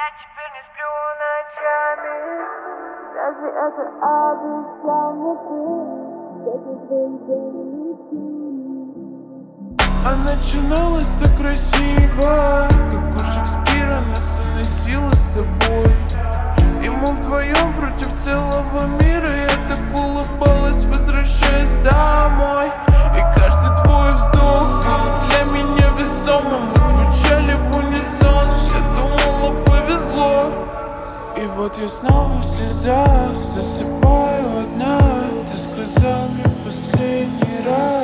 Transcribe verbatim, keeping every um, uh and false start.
Я теперь не сплю ночами. Разве это обещал мне ты? А начиналось так красиво, как у Шекспира нас уносило с тобой. И мы вдвоем против целого мира. Я так улыбалась, возвращаясь домой. И каждый твой вздох был для меня весомым. Мы звучали в унисон, я думала, повезло. И вот я снова в слезах засыпаю одна. Ты сказал мне в последний раз: